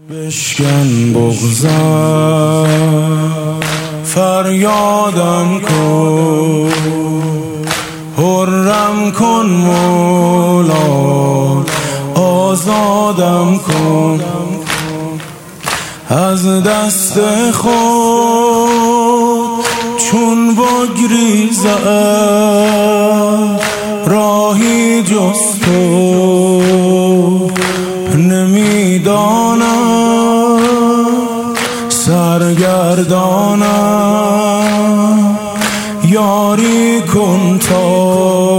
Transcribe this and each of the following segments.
بشکن بغضم فریادم کن، حرم کن مولا، آزادم کن از دست خود. چون بگریزم راهی جز تو نمیدانم، سرگردانم یاری کن تا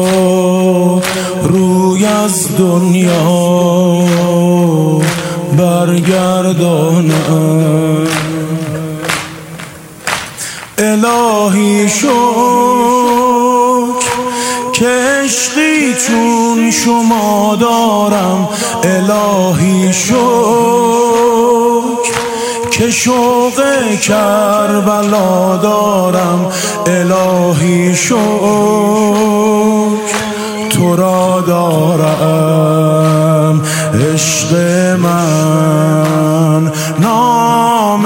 روی از دنیا برگردانم. الهی شکر که عشقی چون شما دارم، الهی شکر که شوق کربلا دارم، الهی شکر تو را دارم. عشق من نام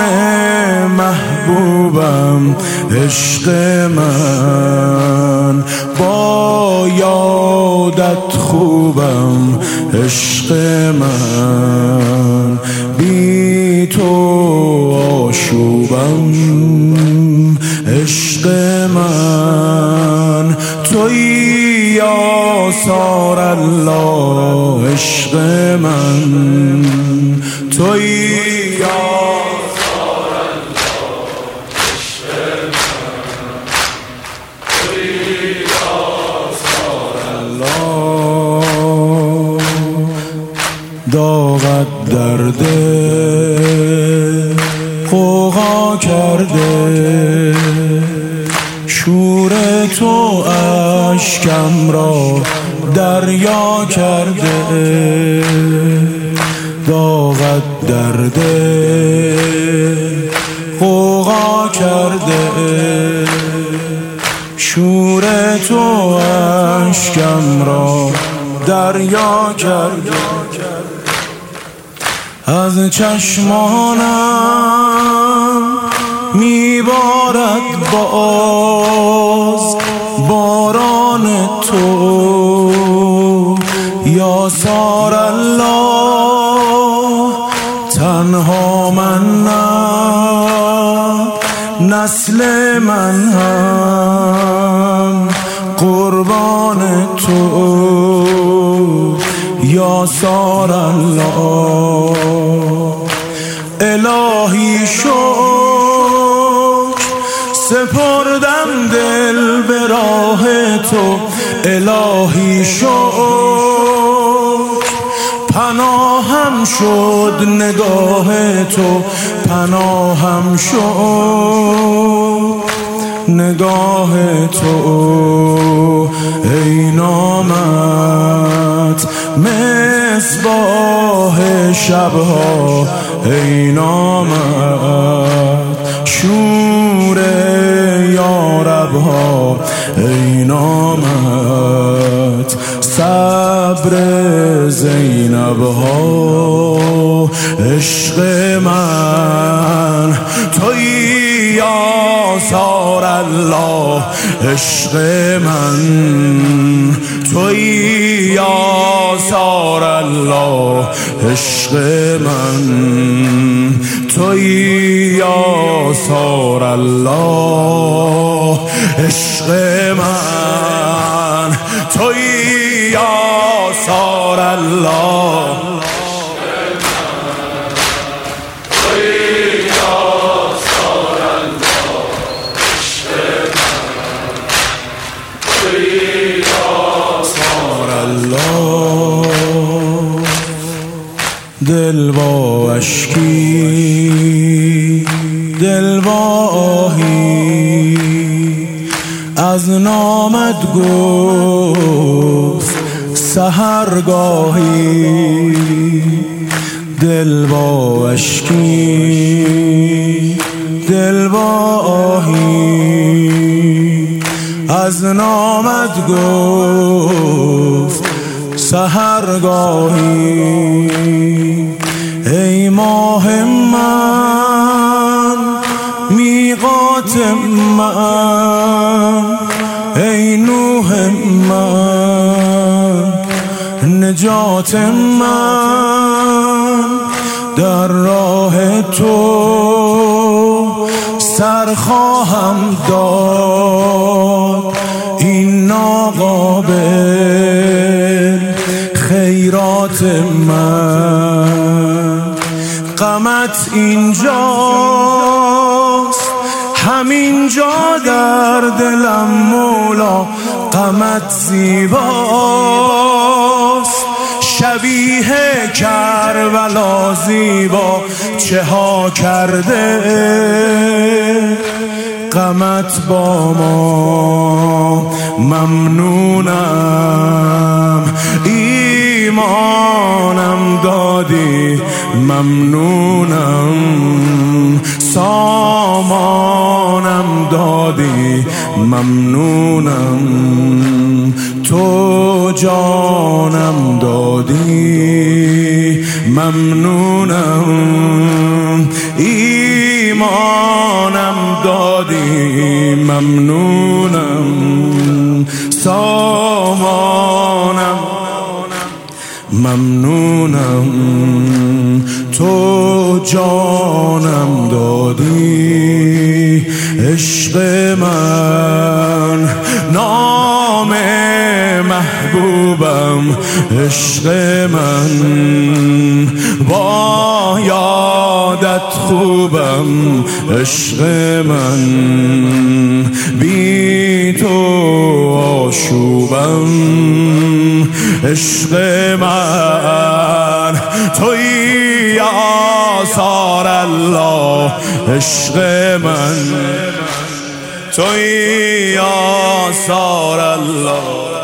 محبوبم، عشق من با یادت خوبم، عشق من بی تو آشوبم، عشق من تویی آثار الله، عشق من تویی آثار الله، عشق من تویی آثار الله. داغت درده غوغا کرده، شور تو اشکم را دریا کرده. داغت درده غوغا کرده، شور تو اشکم را دریا کرده. از چشمانم میبارد باز باران تو، یا سار الله تنها من نه، نسل من هم قربان تو، یا سار الله. الهی شکر سپردم دل به راه تو، الهی شکر پناهم شد نگاه تو، پناهم شد نگاه تو. ای نامت مصباح شبها، ای نامت شور یاربها، ای نامت صبر زینبها. عشق من تویی آثار الله، عشق من تویی آثار الله، عشق من تویی آثار الله، عشق من تویی آثار الله. دل با اشکی، دل با آهی از نامت گفت سحرگاهی. دل با اشکی، دل با آهی از نامت گفت سحرگاهی. ای ماه من، میقات من، ای نوح من، نجات من. در راه تو سر خواهم داد، این ناقابل خیرات من. غمت اینجاست، همینجا در دلم مولا. غمت زیباست، شبیه کربلا زیبا چه ها کرده. غمت با ما ممنونم، ایمانم دادی ممنونم، سامانم دادی ممنونم، تو جانم دادی ممنونم، ایمانم دادی ممنونم، سامانم ممنونم، تو جانم دادی. عشق من نام محبوبم، عشق من با یادت خوبم، عشق من بی تو آشوبم، عشق من تویی آثار الله، عشق من تویی آثار الله.